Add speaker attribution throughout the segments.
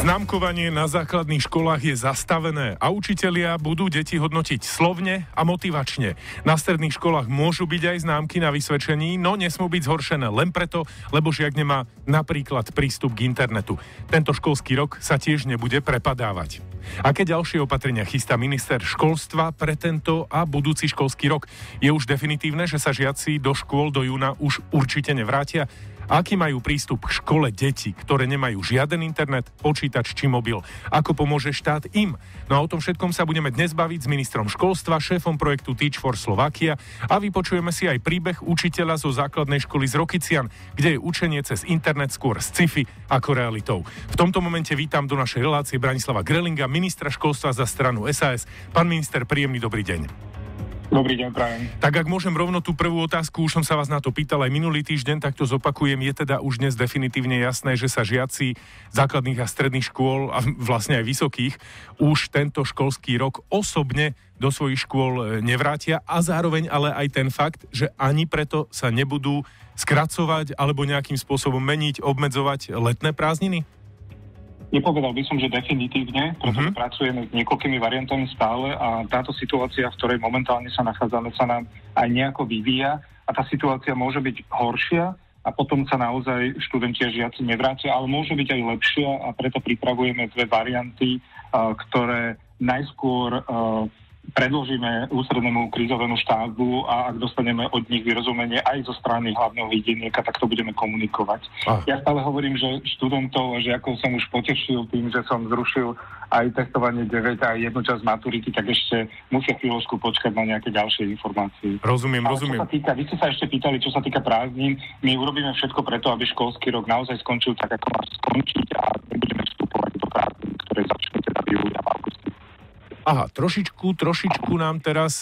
Speaker 1: Známkovanie na základných školách je zastavené a učitelia budú deti hodnotiť slovne a motivačne. Na stredných školách môžu byť aj známky na vysvedčení, no nesmú byť zhoršené len preto, lebo žiak nemá napríklad prístup k internetu. Tento školský rok sa tiež nebude prepadávať. Aké ďalšie opatrenia chystá minister školstva pre tento a budúci školský rok? Je už definitívne, že sa žiaci do škôl do júna už určite nevrátia? Aký majú prístup k škole deti, ktoré nemajú žiaden internet, počítač či mobil? Ako pomôže štát im? No a o tom všetkom sa budeme dnes baviť s ministrom školstva, šéfom projektu Teach for Slovakia a vypočujeme si aj príbeh učiteľa zo základnej školy z Rokycian, kde je učenie cez internet skôr sci-fi ako realitou. V tomto momente vítam do našej relácie Branislava Grelinga, ministra školstva za stranu SAS. Pán minister, príjemný dobrý deň.
Speaker 2: Dobrý deň, prajem.
Speaker 1: Tak ak môžem rovno tú prvú otázku, už som sa vás na to pýtal aj minulý týždeň, tak to zopakujem. Je teda už dnes definitívne jasné, že sa žiaci základných a stredných škôl a vlastne aj vysokých už tento školský rok osobne do svojich škôl nevrátia a zároveň ale aj ten fakt, že ani preto sa nebudú skracovať alebo nejakým spôsobom meniť, obmedzovať letné prázdniny?
Speaker 2: Nepovedal by som, že definitívne, pretože pracujeme s niekoľkými variantami stále a táto situácia, v ktorej momentálne sa nachádzame, sa nám aj nejako vyvíja a tá situácia môže byť horšia a potom sa naozaj študenti a žiaci nevrátia, ale môže byť aj lepšia a preto pripravujeme dve varianty, ktoré najskôr predložíme ústrednému krízovému štábu a ak dostaneme od nich vyrozumenie aj zo strany hlavného hygienieka, tak to budeme komunikovať. Ja stále hovorím, že študentov a žiakov som už potešil tým, že som zrušil aj testovanie 9 a jednu časť maturity, tak ešte musia chvíľočku počkať na nejaké ďalšie informácie.
Speaker 1: Rozumiem.
Speaker 2: Vy ste sa ešte pýtali, čo sa týka prázdnin. My urobíme všetko preto, aby školský rok naozaj skončil tak, ako má skončiť a nebudeme vstupovať do prázdnin, ktoré začnú teda v júli a v auguste.
Speaker 1: Aha, trošičku nám teraz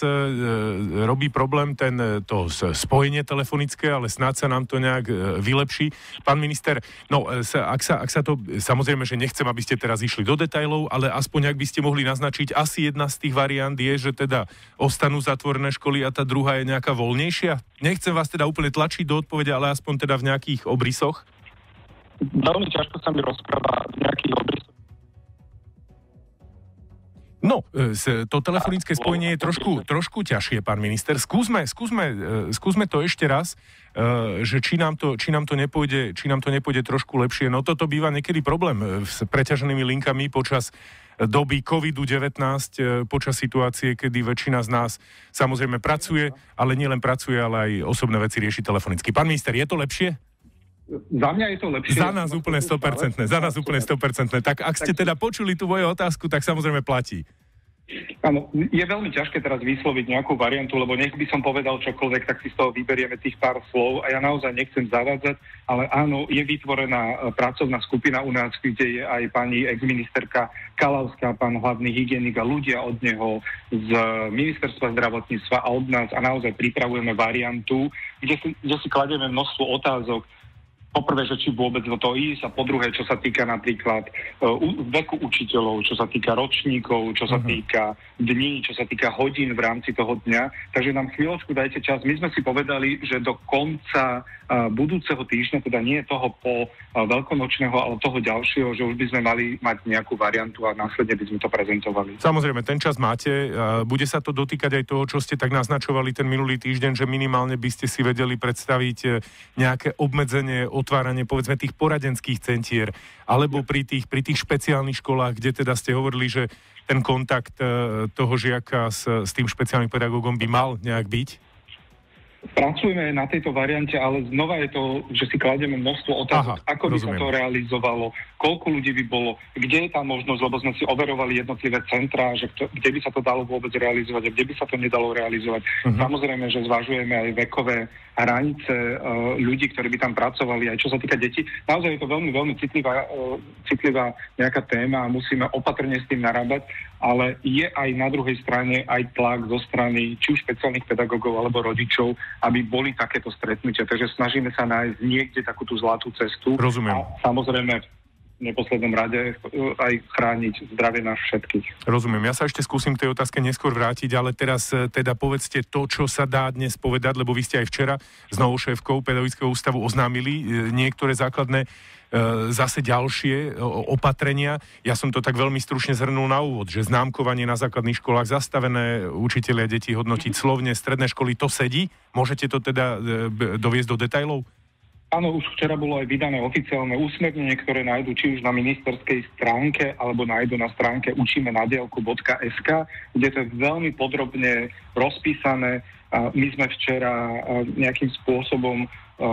Speaker 1: robí problém to spojenie telefonické, ale snáď sa nám to nejak vylepší. Pán minister, no ak sa to, samozrejme, že nechcem, aby ste teraz išli do detailov, ale aspoň ak by ste mohli naznačiť, asi jedna z tých variant je, že teda ostanú zatvorené školy a tá druhá je nejaká voľnejšia. Nechcem vás teda úplne tlačiť do odpovede, ale aspoň teda v nejakých obrysoch.
Speaker 2: Veľmi ťažko sa mi rozpráva v nejakých obrysoch.
Speaker 1: No, to telefonické spojenie je trošku ťažšie, pán minister. Skúsme to ešte raz, že či nám to nepôjde trošku lepšie. No toto býva niekedy problém s preťaženými linkami počas doby COVID-19, počas situácie, kedy väčšina z nás samozrejme pracuje, ale nielen pracuje, ale aj osobné veci rieši telefonicky. Pán minister, je to lepšie?
Speaker 2: Za mňa je to lepšie.
Speaker 1: Za nás úplne 100%. Tak ak ste teda počuli tú moju otázku, tak samozrejme platí.
Speaker 2: Áno, je veľmi ťažké teraz vysloviť nejakú variantu, lebo nech by som povedal čokoľvek, tak si z toho vyberieme tých pár slov a ja naozaj nechcem zavádzať, ale áno, je vytvorená pracovná skupina u nás, kde je aj pani exministerka Kalavská, pán hlavný hygienik a ľudia od neho z ministerstva zdravotníctva a od nás a naozaj pripravujeme variantu, kde si kladieme množstvo otázok. Poprvé, že či vôbec do toho ísť a po druhé, čo sa týka napríklad veku učiteľov, čo sa týka ročníkov, čo sa týka dní, čo sa týka hodín v rámci toho dňa. Takže nám chvíľočku dajte čas. My sme si povedali, že do konca budúceho týždňa, teda nie toho po veľkonočného, ale toho ďalšieho, že už by sme mali mať nejakú variantu a následne by sme to prezentovali.
Speaker 1: Samozrejme, ten čas máte. Bude sa to dotýkať aj toho, čo ste tak naznačovali ten minulý týždeň, že minimálne by ste si vedeli predstaviť nejaké obmedzenie, otváranie povedzme tých poradenských centier, alebo pri tých špeciálnych školách, kde teda ste hovorili, že ten kontakt toho žiaka s tým špeciálnym pedagógom by mal nejak byť?
Speaker 2: Pracujeme na tejto variante, ale znova je to, že si kladieme množstvo otázok, ako by sa to realizovalo, koľko ľudí by bolo, kde je tá možnosť, lebo sme si overovali jednotlivé centrá, že kde by sa to dalo vôbec realizovať a kde by sa to nedalo realizovať. Samozrejme, že zvažujeme aj vekové hranice ľudí, ktorí by tam pracovali, aj čo sa týka detí. Naozaj je to veľmi, veľmi citlivá nejaká téma a musíme opatrne s tým narábať, ale je aj na druhej strane aj tlak zo strany či už špeciálnych pedagógov alebo rodičov, aby boli takéto stretnutia. Takže snažíme sa nájsť niekde takú tú zlatú cestu.
Speaker 1: Rozumiem.
Speaker 2: A samozrejme v neposlednom rade aj chrániť zdravie nás všetkých.
Speaker 1: Rozumiem. Ja sa ešte skúsim k tej otázke neskôr vrátiť, ale teraz teda povedzte to, čo sa dá dnes povedať, lebo vy ste aj včera s novou šéfkou Pedagogického ústavu oznámili niektoré základné zase ďalšie opatrenia. Ja som to tak veľmi stručne zhrnul na úvod, že známkovanie na základných školách zastavené, učitelia deti hodnotiť slovne, stredné školy, to sedí? Môžete to teda doviesť do detailov?
Speaker 2: Áno, už včera bolo aj vydané oficiálne usmernenie, ktoré nájdu či už na ministerskej stránke, alebo nájdu na stránke učimenadiaľku.sk, kde to je veľmi podrobne rozpísané. My sme včera nejakým spôsobom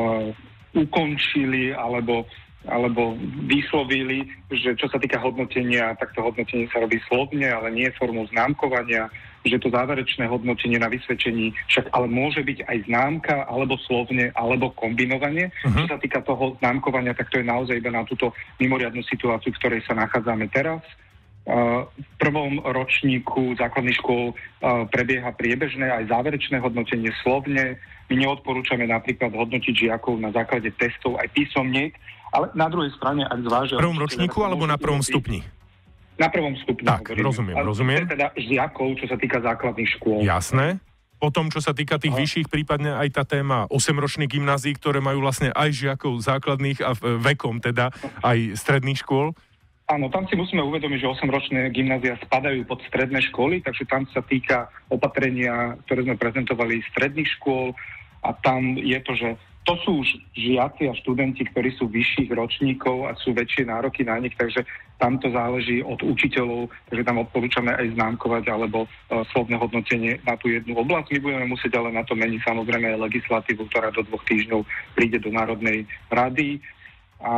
Speaker 2: ukončili alebo vyslovili, že čo sa týka hodnotenia, tak to hodnotenie sa robí slovne, ale nie formou známkovania, že to záverečné hodnotenie na vysvedčení však ale môže byť aj známka, alebo slovne, alebo kombinovanie. Čo sa týka toho známkovania, tak to je naozaj iba na túto mimoriadnu situáciu, v ktorej sa nachádzame teraz. V prvom ročníku základných škôl prebieha priebežné aj záverečné hodnotenie slovne. My neodporúčame napríklad hodnotiť žiakov na základe testov aj písomniek, ale na druhej strane, ak zvážia...
Speaker 1: V prvom ročníku alebo na prvom stupni?
Speaker 2: Na prvom stupni.
Speaker 1: Tak, rozumiem.
Speaker 2: Teda žiakov, čo sa týka základných škôl.
Speaker 1: Jasné. Potom, čo sa týka tých vyšších, prípadne aj tá téma 8-ročných gymnázií, ktoré majú vlastne aj žiakov základných a vekom teda aj stredných škôl.
Speaker 2: Áno, tam si musíme uvedomiť, že 8-ročné gymnázia spadajú pod stredné školy, takže tam sa týka opatrenia, ktoré sme prezentovali stredných škôl, a tam je to, že to sú už žiaci a študenti, ktorí sú vyšších ročníkov a sú väčšie nároky na nich, takže tam to záleží od učiteľov, takže tam odporúčame aj známkovať alebo slovné hodnotenie na tú jednu oblasť. My budeme musieť ale na to meniť samozrejme aj legislatívu, ktorá do 2 týždňov príde do Národnej rady. A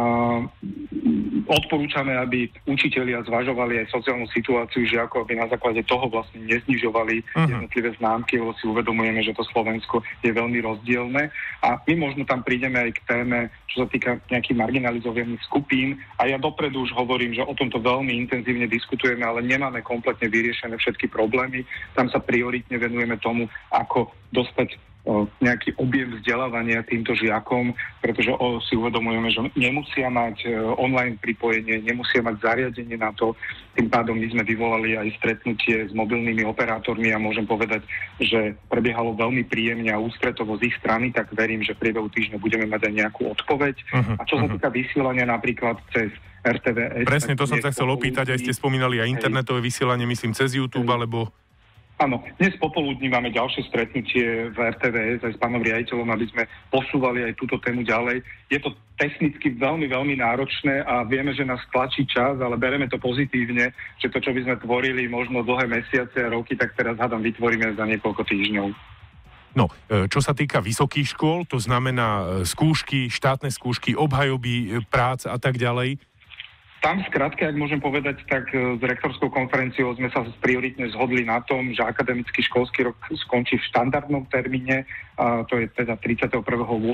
Speaker 2: odporúčame, aby učitelia zvažovali aj sociálnu situáciu žiakov, aby na základe toho vlastne neznižovali jednotlivé známky, lebo si uvedomujeme, že to Slovensko je veľmi rozdielne. A my možno tam prídeme aj k téme, čo sa týka nejakých marginalizovaných skupín. A ja dopredu už hovorím, že o tomto veľmi intenzívne diskutujeme, ale nemáme kompletne vyriešené všetky problémy. Tam sa prioritne venujeme tomu, ako dostať nejaký objem vzdelávania týmto žiakom, pretože si uvedomujeme, že nemusia mať online pripojenie, nemusia mať zariadenie na to. Tým pádom my sme vyvolali aj stretnutie s mobilnými operátormi a môžem povedať, že prebiehalo veľmi príjemne a ústretovo z ich strany, tak verím, že v priebehu týždňa budeme mať aj nejakú odpoveď. A čo sa týka vysielania napríklad cez RTVS...
Speaker 1: Presne, to som sa chcel opýtať, aj ste spomínali aj internetové vysielanie, myslím, cez YouTube, alebo...
Speaker 2: Áno, dnes popoludní máme ďalšie stretnutie v RTVS aj s pánom riaditeľom, aby sme posúvali aj túto tému ďalej. Je to technicky veľmi, veľmi náročné a vieme, že nás tlačí čas, ale bereme to pozitívne, že to, čo by sme tvorili možno dlhé mesiace a roky, tak teraz hádam vytvoríme za niekoľko týždňov.
Speaker 1: No, čo sa týka vysokých škôl, to znamená skúšky, štátne skúšky, obhajoby, prác a tak ďalej.
Speaker 2: Tam skratke, ak môžem povedať, tak s rektorskou konferenciou sme sa prioritne zhodli na tom, že akademický školský rok skončí v štandardnom termíne, to je teda 31.8.,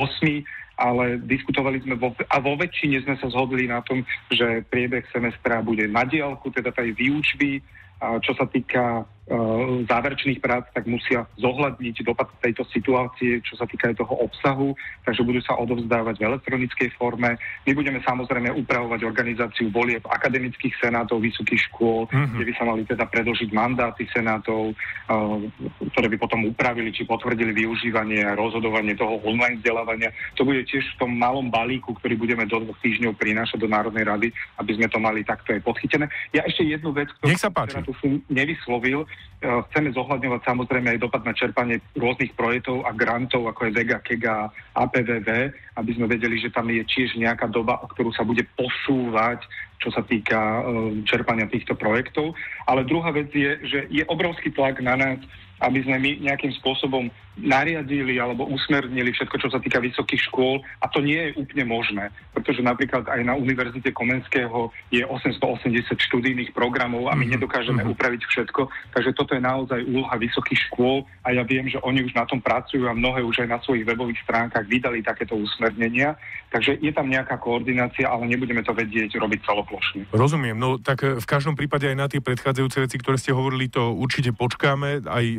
Speaker 2: ale diskutovali sme vo väčšine sme sa zhodli na tom, že priebeh semestra bude na diaľku, teda tej výučby. Čo sa týka záverečných prác, tak musia zohľadniť dopad tejto situácie, čo sa týka aj toho obsahu, takže budú sa odovzdávať v elektronickej forme. My budeme samozrejme upravovať organizáciu volieb akademických senátov vysokých škôl, kde by sa mali teda predĺžiť mandáty senátov, ktoré by potom upravili, či potvrdili využívanie a rozhodovanie toho online vzdelávania. To bude tiež v tom malom balíku, ktorý budeme do 2 týždňov prinášať do Národnej rady, aby sme to mali takto aj podchytené. Ja ešte jednu vec, ktorú som nevyslovil. Chceme zohľadňovať samozrejme aj dopad na čerpanie rôznych projektov a grantov, ako je VEGA, KEGA a APVV, aby sme vedeli, že tam je tiež nejaká doba, o ktorú sa bude posúvať, čo sa týka čerpania týchto projektov. Ale druhá vec je, že je obrovský tlak na nás, aby sme my nejakým spôsobom nariadili alebo usmernili všetko, čo sa týka vysokých škôl, a to nie je úplne možné, pretože napríklad aj na Univerzite Komenského je 880 študijných programov a my nedokážeme upraviť všetko, takže toto je naozaj úloha vysokých škôl a ja viem, že oni už na tom pracujú a mnohé už aj na svojich webových stránkach vydali takéto usmernenia, takže je tam nejaká koordinácia, ale nebudeme to vedieť robiť celoplošne.
Speaker 1: Rozumiem, no tak v každom prípade aj na tie predchádzajúce veci, ktoré ste hovorili, to určite počkáme, aj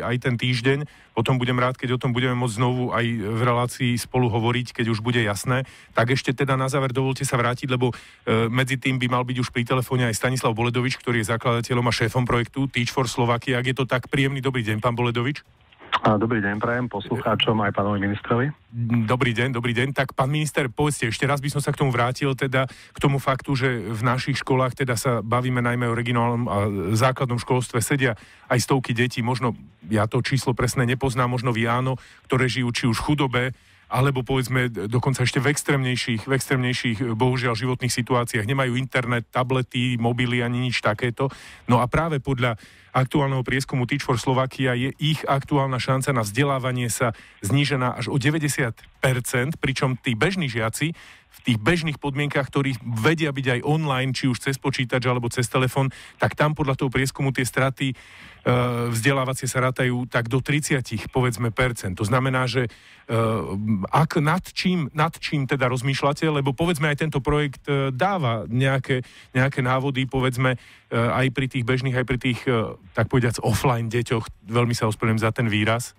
Speaker 1: aj ten týždeň. Potom budem rád, keď o tom budeme môcť znovu aj v relácii spolu hovoriť, keď už bude jasné. Tak ešte teda na záver dovolte sa vrátiť, lebo medzi tým by mal byť už pri telefóne aj Stanislav Boledovič, ktorý je zakladateľom a šéfom projektu Teach for Slovakia. Ak je to tak, príjemný dobrý deň, pán Boledovič.
Speaker 3: Dobrý deň, prajem poslucháčom aj pánovi ministrovi.
Speaker 1: Dobrý deň. Tak pán minister, povedzte, ešte raz by som sa k tomu vrátil, teda k tomu faktu, že v našich školách teda sa bavíme najmä o regionálnom a základnom školstve, sedia aj stovky detí, možno, ja to číslo presne nepoznám, možno vy áno, ktoré žijú či už v chudobe, alebo povedzme dokonca ešte v extrémnejších bohužiaľ životných situáciách. Nemajú internet, tablety, mobily ani nič takéto. No a práve podľa aktuálneho prieskumu Teach for Slovakia je ich aktuálna šanca na vzdelávanie sa znížená až o 90%, pričom tí bežní žiaci v tých bežných podmienkach, ktorí vedia byť aj online, či už cez počítač alebo cez telefón, tak tam podľa toho prieskumu tie straty vzdelávacie sa rátajú tak do 30%, povedzme, percent. To znamená, že nad čím teda rozmýšľate, lebo povedzme aj tento projekt dáva nejaké návody, povedzme aj pri tých bežných, aj pri tých, tak povediac, offline deťoch, veľmi sa ospravedlňujem za ten výraz.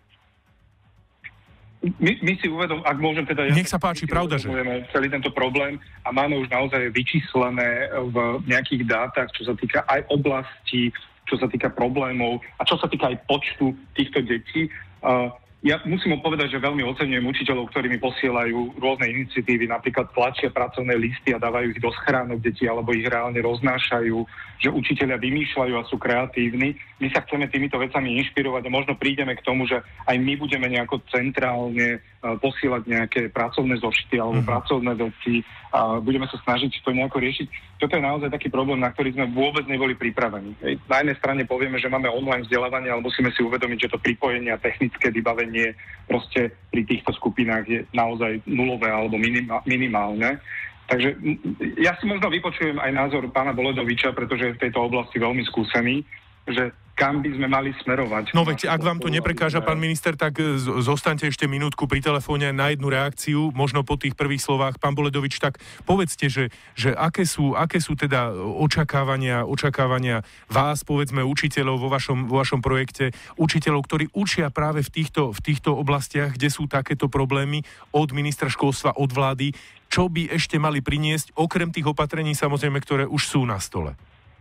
Speaker 2: My si ak môžem teda...
Speaker 1: Nech sa páči, pravda, že...
Speaker 2: celý tento problém a máme už naozaj vyčíslené v nejakých dátach, čo sa týka aj oblasti, čo sa týka problémov a čo sa týka aj počtu týchto detí. Ja musím povedať, že veľmi oceňujem učiteľov, ktorí mi posielajú rôzne iniciatívy, napríklad tlačia pracovné listy a dávajú ich do schránok detí, alebo ich reálne roznášajú, že učitelia vymýšľajú a sú kreatívni. My sa chceme týmito vecami inšpirovať a možno prídeme k tomu, že aj my budeme nejako centrálne posielať nejaké pracovné zošity alebo pracovné veci a budeme sa snažiť to nejako riešiť. Toto je naozaj taký problém, na ktorý sme vôbec neboli pripravení. Na jednej strane povieme, že máme online vzdelávanie, ale musíme si uvedomiť, že to pripojenie a technické vybavenie proste pri týchto skupinách je naozaj nulové alebo minimálne. Takže ja si možno vypočujem aj názor pána Boledoviča, pretože je v tejto oblasti veľmi skúsený, že kam by sme mali smerovať.
Speaker 1: No veď, ak vám to neprekáža, pán minister, tak zostaňte ešte minútku pri telefóne na jednu reakciu, možno po tých prvých slovách. Pán Boledovič, tak povedzte, že aké sú teda očakávania vás, povedzme, učiteľov vo vašom projekte, učiteľov, ktorí učia práve v týchto oblastiach, kde sú takéto problémy, od ministra školstva, od vlády, čo by ešte mali priniesť, okrem tých opatrení, samozrejme, ktoré už sú na stole?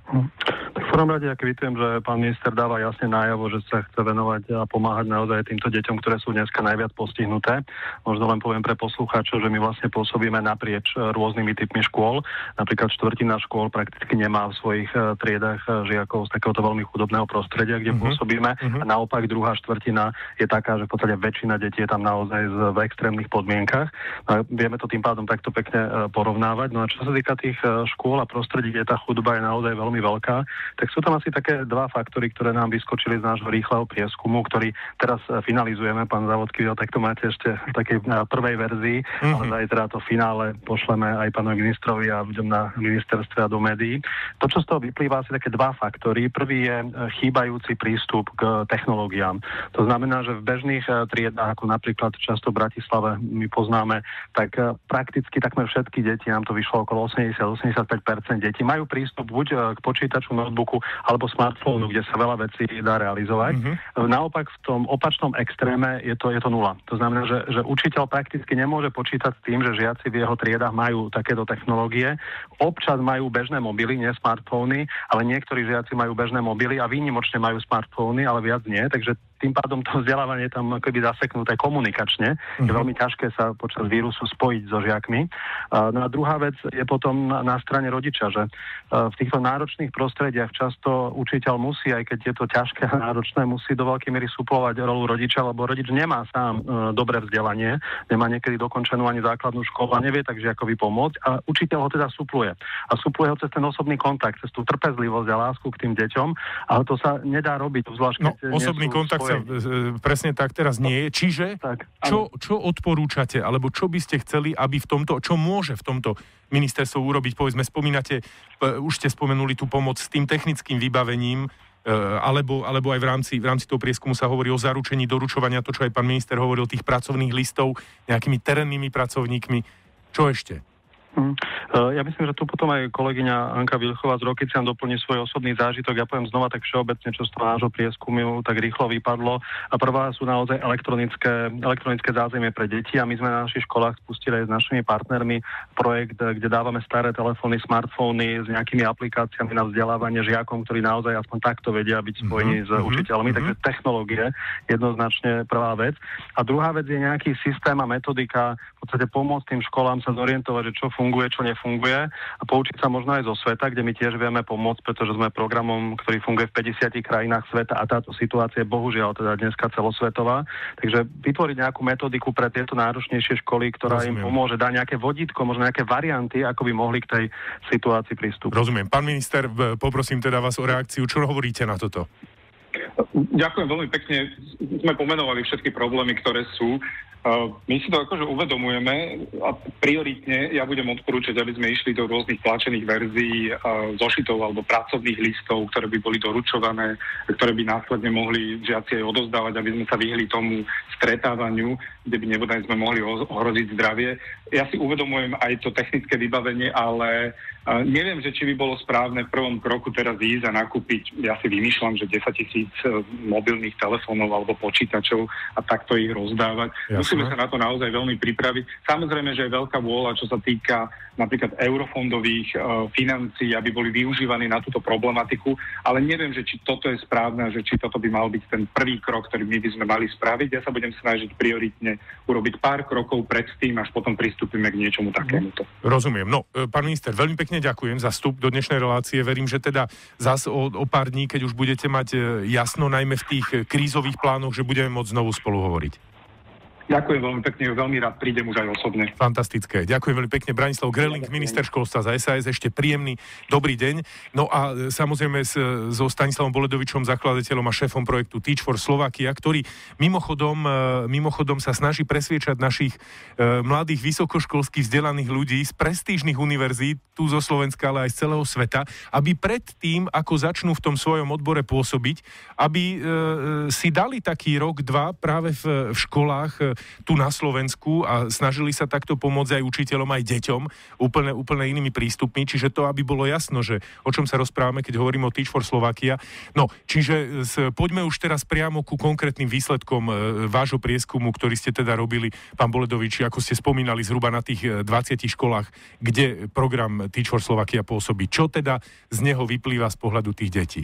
Speaker 3: Tak v prvom rade ja kvitujem, že pán minister dáva jasne najavo, že sa chce venovať a pomáhať naozaj týmto deťom, ktoré sú dneska najviac postihnuté. Možno len poviem pre poslucháčov, že my vlastne pôsobíme naprieč rôznymi typmi škôl. Napríklad štvrtina škôl prakticky nemá v svojich triedách žiakov z takéhoto veľmi chudobného prostredia, kde pôsobíme. A naopak druhá štvrtina je taká, že v podstate väčšina detí je tam naozaj v extrémnych podmienkach. A vieme to tým pádom takto pekne porovnávať. No a čo sa týka tých škôl a prostredí, kde tá chudoba je naozaj veľmi veľká, tak sú tam asi také dva faktory, ktoré nám vyskočili z nášho rýchleho prieskumu, ktorý teraz finalizujeme, pán Závodky, tak to máte ešte v takej prvej verzii, ale zajtra to finále pošleme aj pánovi ministrovi a ľuďom na ministerstve a do médií. To, čo z toho vyplýva, asi také dva faktory. Prvý je chýbajúci prístup k technológiám. To znamená, že v bežných triedách, ako napríklad často v Bratislave my poznáme, tak prakticky takmer všetky deti, nám to vyšlo okolo 80-85% detí, majú prístup buď k počítaču, notebooku alebo smartfónu, kde sa veľa vecí dá realizovať. Naopak v tom opačnom extréme je to nula. To znamená, že učiteľ prakticky nemôže počítať s tým, že žiaci v jeho triedách majú takéto technológie. Občas majú bežné mobily, nie smartfóny, ale niektorí žiaci majú bežné mobily a výnimočne majú smartfóny, ale viac nie. Takže tým pádom to vzdelávanie tam akoby zaseknuté komunikačne. Je veľmi ťažké sa počas vírusu spojiť so žiakmi. No a druhá vec je potom na strane rodiča, že v týchto náročných prostrediach často učiteľ musí, aj keď je to ťažké a náročné, musí do veľkej miery suplovať rolu rodiča, lebo rodič nemá sám dobré vzdelanie, nemá niekedy dokončenú ani základnú školu a nevie tak žiakovi pomôcť a učiteľ ho teda supluje. A supluje ho cez ten osobný kontakt, cez tú trpezlivosť a lásku k tým deťom, ale to sa nedá robiť, zvlášť
Speaker 1: osobný kontakt sa presne tak teraz nie je. Čiže čo odporúčate, alebo čo by ste chceli, aby v tomto, čo môže v tomto ministerstvo urobiť? Povedzme, spomínate, už ste spomenuli tú pomoc s tým technickým vybavením, alebo aj v rámci toho prieskumu sa hovorí o zaručení doručovania, to, čo aj pán minister hovoril, tých pracovných listov nejakými terénnymi pracovníkmi. Čo ešte?
Speaker 3: Ja myslím, že tu potom aj kolegyňa Anka Vilchová z Rokycian doplní svoj osobný zážitok. Ja poviem znova tak všeobecne, čo z toho nášho prieskumu tak rýchlo vypadlo. A prvá sú naozaj elektronické zázemie pre deti a my sme na našich školách spustili aj s našimi partnermi projekt, kde dávame staré telefóny, smartfóny s nejakými aplikáciami na vzdelávanie žiakom, ktorí naozaj aspoň takto vedia byť spojení s učiteľmi. Takže technológie jednoznačne prvá vec. A druhá vec je nejaký systém a metodika v podstate pomôcť tým školám sa zorientovať, že čo funguje, čo nefunguje a poučiť sa možno aj zo sveta, kde my tiež vieme pomôcť, pretože sme programom, ktorý funguje v 50 krajinách sveta a táto situácia je bohužiaľ teda dneska celosvetová. Takže vytvoriť nejakú metodiku pre tieto náročnejšie školy, ktorá im pomôže, dá nejaké vodítko, možno nejaké varianty, ako by mohli k tej situácii pristúpiť.
Speaker 1: Rozumiem. Pán minister, poprosím teda vás o reakciu. Čo hovoríte na toto?
Speaker 2: Ďakujem veľmi pekne. Sme pomenovali všetky problémy, ktoré sú. My si to akože uvedomujeme a prioritne ja budem odporúčať, aby sme išli do rôznych tlačených verzií zošitov alebo pracovných listov, ktoré by boli doručované, ktoré by následne mohli žiaci aj odozdávať, aby sme sa vyhli tomu stretávaniu, kde by nebodaj sme mohli ohroziť zdravie. Ja si uvedomujem aj to technické vybavenie, ale neviem, že či by bolo správne v prvom kroku teraz ísť a nakúpiť, ja si vymýšľam, že 10 000 mobilných telefónov alebo počítačov a takto ich rozdávať. Musíme sa na to naozaj veľmi pripraviť. Samozrejme, že je veľká vôľa, čo sa týka napríklad eurofondových financií, aby boli využívaní na túto problematiku, ale neviem, že či toto je správne, že či toto by mal byť ten prvý krok, ktorý my by sme mali spraviť. Ja sa budem snažiť prioritne urobiť pár krokov predtým, až potom pristúpime k niečomu takémuto.
Speaker 1: Rozumiem. No, pán minister, veľmi pekne ďakujem za vstup do dnešnej relácie. Verím, že teda zase o pár dní, keď už budete mať jasno, najmä v tých krízových plánoch, že budeme môcť znovu spolu hovoriť.
Speaker 2: Ďakujem veľmi pekne, veľmi rád prídem už aj osobne.
Speaker 1: Fantastické. Ďakujem veľmi pekne. Branislav Gröling, minister školstva za SAS, ešte príjemný dobrý deň. No a samozrejme so Stanislavom Boledovičom, zakladateľom a šéfom projektu Teach for Slovakia, ktorý mimochodom sa snaží presviečať našich mladých vysokoškolských vzdelaných ľudí z prestížnych univerzít tu zo Slovenska, ale aj z celého sveta, aby pred tým, ako začnú v tom svojom odbore pôsobiť, aby si dali taký rok, dva práve v školách tu na Slovensku a snažili sa takto pomôcť aj učiteľom, aj deťom úplne inými prístupmi, čiže to, aby bolo jasno, že o čom sa rozprávame, keď hovoríme o Teach for Slovakia. No, čiže poďme už teraz priamo ku konkrétnym výsledkom vášho prieskumu, ktorý ste teda robili, pán Boledovič, ako ste spomínali, zhruba na tých 20 školách, kde program Teach for Slovakia pôsobí. Čo teda z neho vyplýva z pohľadu tých detí?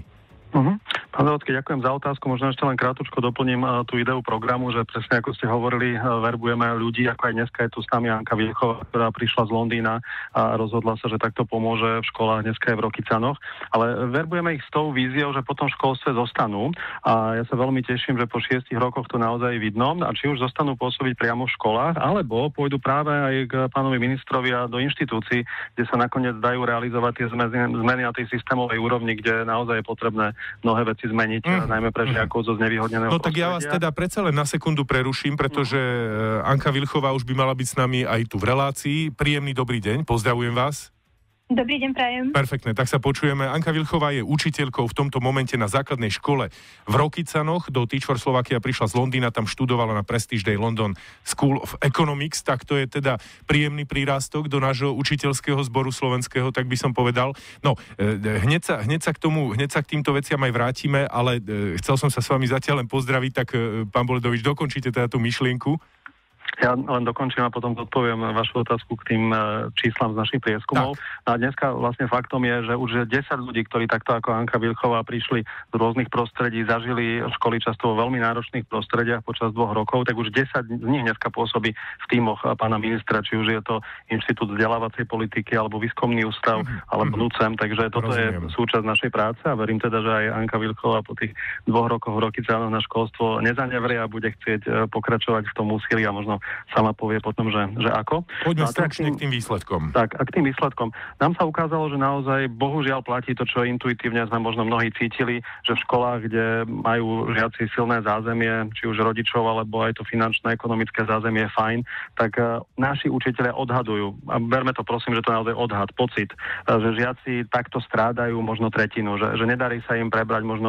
Speaker 3: Pán Zavodský, ďakujem za otázku. Možno ešte len krátko doplním tú ideu programu, že presne ako ste hovorili, verbujeme ľudí, ako aj dneska je tu s nami Anka Vilchová, ktorá prišla z Londýna a rozhodla sa, že takto pomôže v školách, dneska je v Rokycanoch. Ale verbujeme ich s tou víziou, že potom v školstve zostanú. A ja sa veľmi teším, že po 6 rokoch to naozaj vidno. A či už zostanú pôsobiť priamo v školách, alebo pôjdu práve aj k pánovi ministrovi a do inštitúcií, kde sa nakoniec dajú realizovať tie zmeny na tej systémovej úrovni, kde naozaj je potrebné mnohé veci zmeniť, najmä pre žiakov zo znevýhodneného
Speaker 1: prostredia. No tak ja vás teda predsa len na sekundu preruším, pretože Anka Vilchová už by mala byť s nami aj tu v relácii. Príjemný dobrý deň, pozdravujem vás.
Speaker 4: Dobrý deň, prajem.
Speaker 1: Perfektne, tak sa počujeme. Anka Vilchová je učiteľkou v tomto momente na základnej škole v Rokycanoch. Do Teach for Slovakia prišla z Londýna, tam študovala na Prestige Day London School of Economics, tak to je teda príjemný prírástok do nášho učiteľského zboru slovenského, tak by som povedal. No, hneď sa k týmto veciam aj vrátime, ale chcel som sa s vami zatiaľ len pozdraviť, tak pán Boledovič, dokončíte teda tú myšlienku.
Speaker 3: Ja len dokončím a potom odpoviem vašu otázku k tým číslam z našich prieskumov. A dneska vlastne faktom je, že už 10 ľudí, ktorí takto ako Anka Vilchová prišli z rôznych prostredí, zažili školy často vo veľmi náročných prostrediach počas 2 rokov, tak už 10 z nich dneska pôsobí v tímoch pána ministra, či už je to Inštitút vzdelávacej politiky alebo Výskumný ústav alebo NUCEM, takže toto je súčasť našej práce a verím teda, že aj Anka Vilchová po tých 2 rokoch v Rokycanoch na školstvo nezanevrie a bude chcieť pokračovať v tom úsilí a možno sama povie potom, že ako.
Speaker 1: Poďme stručne k tým výsledkom.
Speaker 3: Tak, a k tým výsledkom. Nám sa ukázalo, že naozaj bohužiaľ platí to, čo intuitívne sme možno mnohí cítili, že v školách, kde majú žiaci silné zázemie, či už rodičov, alebo aj to finančné, ekonomické zázemie je fajn, tak naši učitelia odhadujú, a berme to prosím, že to je naozaj odhad, pocit, že žiaci takto strádajú možno tretinu, že nedarí sa im prebrať možno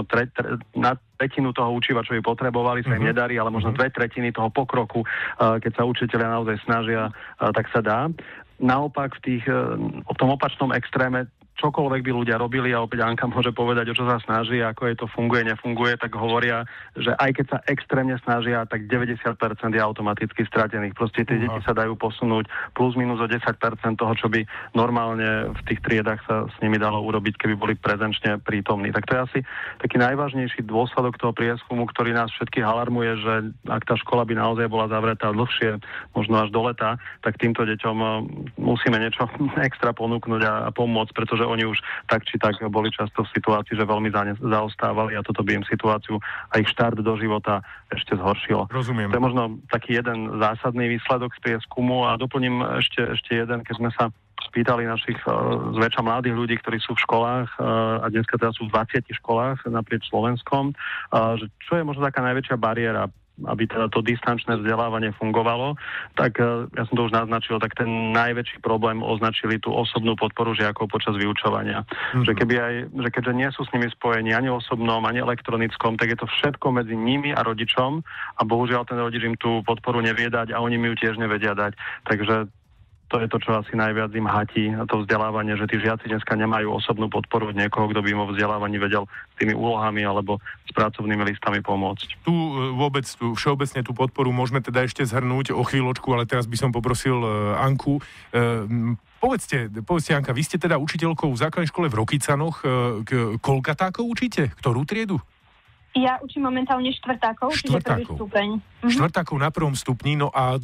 Speaker 3: na tretinu toho učiva, čo by potrebovali, sa im nedarí, ale možno 2/3 toho pokroku, keď sa učitelia naozaj snažia, tak sa dá. naopak v tom opačnom extréme čokoľvek by ľudia robili, a opäť Anka môže povedať, o čo sa snaží, ako je to funguje, nefunguje, tak hovoria, že aj keď sa extrémne snažia, tak 90% je automaticky stratených. Proste tie deti sa dajú posunúť plus minus o 10% toho, čo by normálne v tých triedách sa s nimi dalo urobiť, keby boli prezenčne prítomní. Tak to je asi taký najvážnejší dôsledok toho prieskumu, ktorý nás všetkých alarmuje, že ak tá škola by naozaj bola zavretá dlhšie, možno až do leta, tak týmto deťom musíme niečo extra ponúknuť a pomôcť, pretože oni už tak či tak boli často v situácii, že veľmi zaostávali a toto by im situáciu a ich štart do života ešte zhoršilo.
Speaker 1: Rozumiem.
Speaker 3: To je možno taký jeden zásadný výsledok z prieskumu a doplním ešte jeden, keď sme sa spýtali našich zväčša mladých ľudí, ktorí sú v školách a dneska teda sú v 20 školách naprieč Slovenskom, že čo je možno taká najväčšia bariéra, aby teda to distančné vzdelávanie fungovalo, tak ja som to už naznačil, tak ten najväčší problém označili tú osobnú podporu žiakov počas vyučovania. Že keďže nie sú s nimi spojení ani osobnom, ani elektronickom, tak je to všetko medzi nimi a rodičom a bohužiaľ ten rodič im tú podporu nevie dať a oni mi ju tiež nevedia dať. Takže to je to, čo asi najviac im hatí, to vzdelávanie, že tí žiaci dneska nemajú osobnú podporu od niekoho, kto by im vo vzdelávaní vedel s tými úlohami alebo s pracovnými listami pomôcť.
Speaker 1: Tu všeobecne tú podporu môžeme teda ešte zhrnúť o chvíľočku, ale teraz by som poprosil Anku. Povedzte, Anka, vy ste teda učiteľkou v základnej škole v Rokycanoch. Koľkatákov učíte? Ktorú triedu?
Speaker 4: Ja učím momentálne štvrtákov, čiže prvý stupeň.
Speaker 1: Štvrtákov na prvom stupni, no a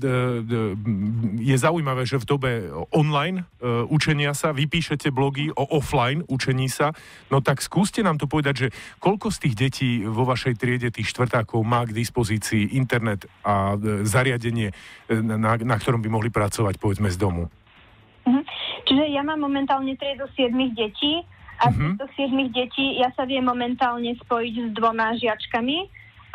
Speaker 1: je zaujímavé, že v dobe online učenia sa, vy píšete blogy o offline učení sa, no tak skúste nám to povedať, že koľko z tých detí vo vašej triede, tých štvrtákov, má k dispozícii internet a zariadenie, na ktorom by mohli pracovať, povedzme, z domu?
Speaker 4: Čiže ja mám momentálne triedu 7 detí, a z týchto 7 detí ja sa viem momentálne spojiť s 2 žiačkami,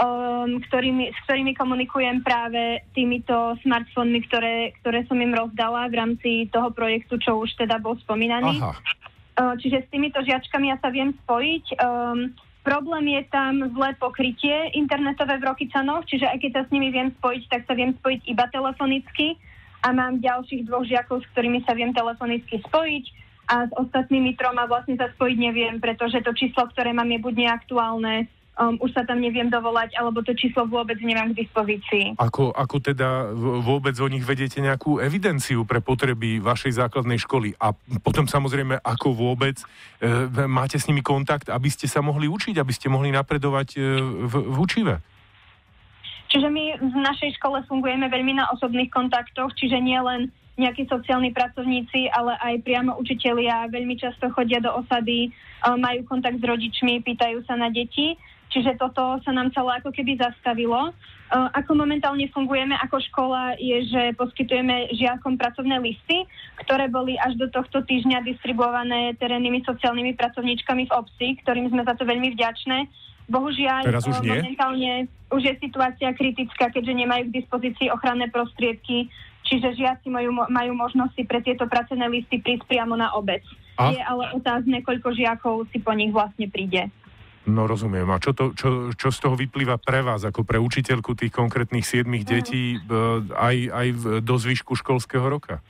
Speaker 4: s ktorými komunikujem práve týmito smartfónmi, ktoré som im rozdala v rámci toho projektu, čo už teda bol spomínaný. Čiže s týmito žiačkami ja sa viem spojiť. Problém je tam zlé pokrytie internetové v Rokycanoch, čiže aj keď sa s nimi viem spojiť, tak sa viem spojiť iba telefonicky a mám ďalších 2 žiakov, s ktorými sa viem telefonicky spojiť. A s ostatnými 3 vlastne sa spojiť neviem, pretože to číslo, ktoré mám, je buď neaktuálne, už sa tam neviem dovolať, alebo to číslo vôbec nemám k dispozícii.
Speaker 1: Ako teda vôbec o nich vedete nejakú evidenciu pre potreby vašej základnej školy? A potom samozrejme, ako vôbec máte s nimi kontakt, aby ste sa mohli učiť, aby ste mohli napredovať v učive?
Speaker 4: Čiže my v našej škole fungujeme veľmi na osobných kontaktoch, čiže nie len nejakí sociálni pracovníci, ale aj priamo učitelia veľmi často chodia do osady, majú kontakt s rodičmi, pýtajú sa na deti. Čiže toto sa nám celé ako keby zastavilo. Ako momentálne fungujeme ako škola je, že poskytujeme žiakom pracovné listy, ktoré boli až do tohto týždňa distribuované terénnymi sociálnymi pracovníčkami v obci, ktorým sme za to veľmi vďačné. Bohužiaľ, momentálne už je situácia kritická, keďže nemajú k dispozícii ochranné prostriedky, čiže žiaci majú možnosť si pre tieto pracovné listy prísť priamo na obec. Je ale otázne, koľko žiakov si po nich vlastne príde.
Speaker 1: No rozumiem. A čo z toho vyplýva pre vás, ako pre učiteľku tých konkrétnych 7 detí aj do zvyšku školského roka?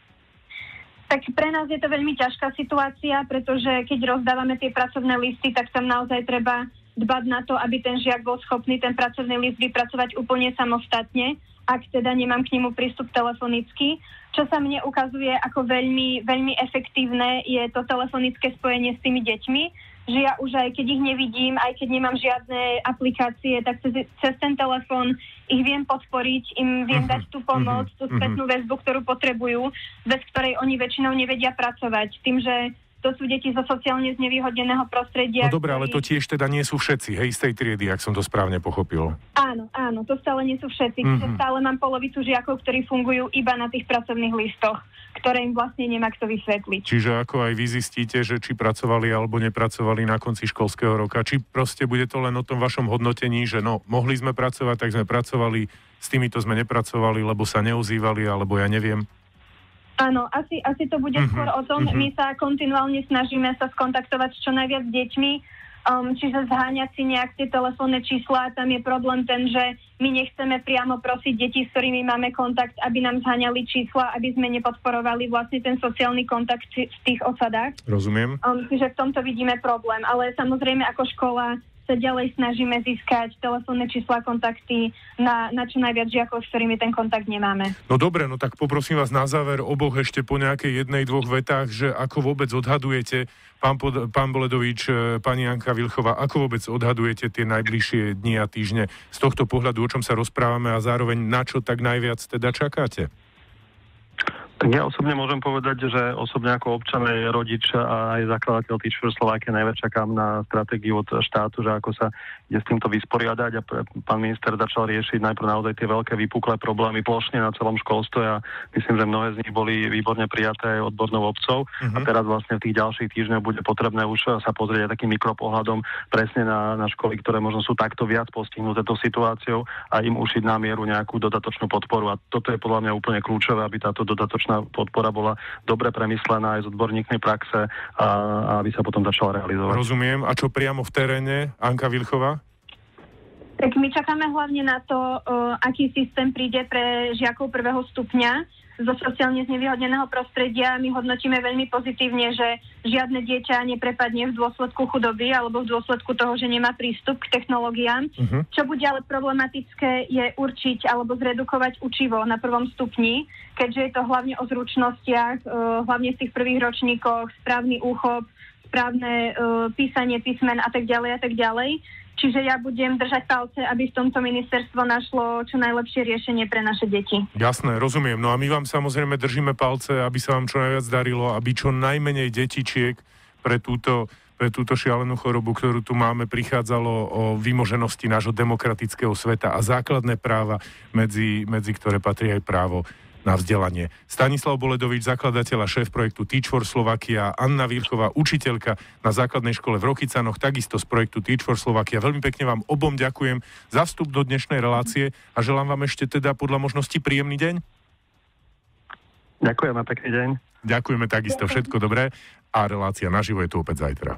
Speaker 4: Tak pre nás je to veľmi ťažká situácia, pretože keď rozdávame tie pracovné listy, tak tam naozaj treba dbať na to, aby ten žiak bol schopný ten pracovný list vypracovať úplne samostatne, ak teda nemám k nemu prístup telefonicky. Čo sa mne ukazuje ako veľmi, veľmi efektívne, je to telefonické spojenie s tými deťmi, že ja už aj keď ich nevidím, aj keď nemám žiadne aplikácie, tak cez ten telefón ich viem podporiť, im viem dať tú pomoc, tú spätnú väzbu, ktorú potrebujú, bez ktorej oni väčšinou nevedia pracovať. Tým, že to sú deti zo sociálne znevýhodneného prostredia.
Speaker 1: No dobré, ale to tiež teda nie sú všetci, hej, z tej triedy, ak som to správne pochopil.
Speaker 4: Áno, to stále nie sú všetci. Stále mám polovicu žiakov, ktorí fungujú iba na tých pracovných listoch, ktoré im vlastne nemá kto vysvetliť.
Speaker 1: Čiže ako aj vy zistíte, že či pracovali alebo nepracovali na konci školského roka, či proste bude to len o tom vašom hodnotení, že no, mohli sme pracovať, tak sme pracovali, s týmito sme nepracovali, lebo sa neozývali, alebo ja neviem.
Speaker 4: Áno, asi to bude skôr o tom. My sa kontinuálne snažíme sa skontaktovať s čo najviac deťmi. Čiže zháňať si nejak tie telefónne čísla, tam je problém ten, že my nechceme priamo prosiť deti, s ktorými máme kontakt, aby nám zháňali čísla, aby sme nepodporovali vlastne ten sociálny kontakt v tých osadách.
Speaker 1: Rozumiem.
Speaker 4: Čiže v tomto vidíme problém, ale samozrejme ako škola sa ďalej snažíme získať telefónne čísla, kontakty na čo najviac žiakov, s ktorými ten kontakt nemáme.
Speaker 1: No dobre, no tak poprosím vás na záver oboch ešte po nejakej jednej, dvoch vetách, že ako vôbec odhadujete, pán Boledovič, pani Janka Vilchová, ako vôbec odhadujete tie najbližšie dni a týždne z tohto pohľadu, o čom sa rozprávame a zároveň na čo tak najviac teda čakáte?
Speaker 3: Tak ja osobne môžem povedať, že osobne ako občan, aj rodič a aj zakladateľ Teach for Slovakia najviac čakám na stratégiu od štátu, že ako sa ide s týmto vysporiadať a pán minister začal riešiť najprv naozaj tie veľké vypuklé problémy plošne na celom školstve a myslím, že mnohé z nich boli výborne prijaté aj odbornou obcov a teraz vlastne v tých ďalších týždňoch bude potrebné už sa pozrieť aj takým mikropohľadom presne na školy, ktoré možno sú takto viac postihnuté tou situáciou a im ušiť na mieru nejakú dodatočnú podporu a toto je podľa mňa úplne kľúčové, aby táto dodatočná podpora bola dobre premyslená aj z odborníknej praxe a aby sa potom začala realizovať.
Speaker 1: Rozumiem. A čo priamo v teréne, Anka Vilchová?
Speaker 4: Tak my čakáme hlavne na to, aký systém príde pre žiakov prvého stupňa zo sociálne znevýhodneného prostredia. My hodnotíme veľmi pozitívne, že žiadne dieťa neprepadne v dôsledku chudoby alebo v dôsledku toho, že nemá prístup k technológiám. Čo bude ale problematické je určiť alebo zredukovať učivo na prvom stupni, keďže je to hlavne o zručnostiach, hlavne v tých prvých ročníkoch, správny úchop, správne písanie písmen a tak ďalej a tak ďalej. Čiže ja budem držať palce, aby v tomto ministerstvo našlo čo najlepšie riešenie pre naše deti.
Speaker 1: Jasné, rozumiem. No a my vám samozrejme držíme palce, aby sa vám čo najviac darilo, aby čo najmenej detičiek pre túto šialenú chorobu, ktorú tu máme, prichádzalo o vymoženosti nášho demokratického sveta a základné práva, medzi ktoré patrí aj právo na vzdelanie. Stanislav Boledovič, zakladateľ a šéf projektu Teach for Slovakia, Anna Vilchová, učiteľka na základnej škole v Rokycanoch, takisto z projektu Teach for Slovakia. Veľmi pekne vám obom ďakujem za vstup do dnešnej relácie a želám vám ešte teda podľa možnosti príjemný deň.
Speaker 3: Ďakujem a pekný deň.
Speaker 1: Ďakujeme takisto, všetko dobré a relácia naživo je tu opäť zajtra.